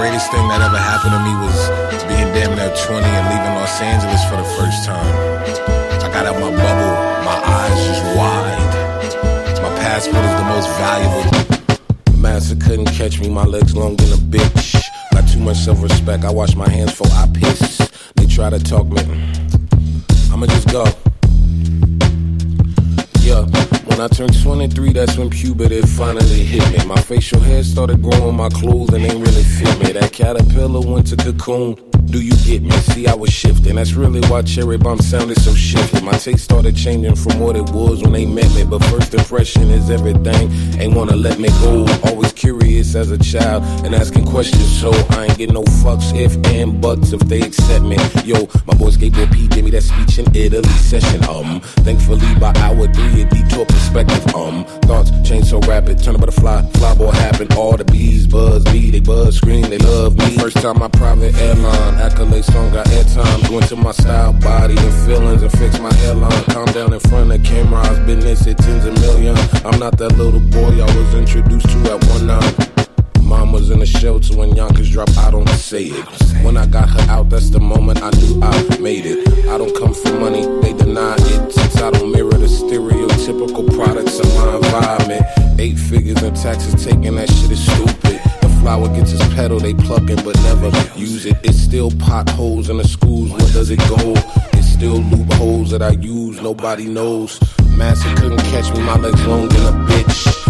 greatest thing that ever happened to me was being damn near 20 and leaving Los Angeles for the first time. I got out my bubble, my eyes just wide. My passport is the most valuable. Master couldn't catch me, my legs long than a bitch. Got too much self-respect, I wash my hands before I piss. They try to talk me, I'ma just go. Yeah, when I turned 23, that's when puberty finally hit me. My facial hair started growing, my clothes and ain't really fit me. That caterpillar went to cocoon. Do you get me? See, I was shifting. That's really why Cherry Bomb sounded so shifty. My taste started changing from what it was when they met me. But first impression is everything. Ain't wanna let me go. Always curious as a child and asking questions. So I ain't getting no fucks, if and buts if they accept me. Yo, my boy Skateboard P gave me that speech in Italy session. Thankfully by hour 3 a detour perspective. Thoughts change so rapid. Turn a butterfly, flyboy happen. All the bees buzz me, they buzz scream, they love me. First time my private airline. Accolade song got airtime. Go into my style, body, and feelings and fix my hairline. Calm down in front of camera. I've been this at tens of millions. I'm not that little boy I was introduced to at 1-9. Mom was in the shelter when Yonkers dropped. I don't say it. When I got her out, that's the moment I knew I made it. I don't come for money, they deny it. Since I don't mirror the stereotypical products of my environment. 8 figures in taxes taking, that shit is stupid. Flower gets its petal, they pluck it but never use it. It's still potholes in the schools, where does it go? It's still loopholes that I use, nobody knows. Master couldn't catch me, my legs long than a bitch.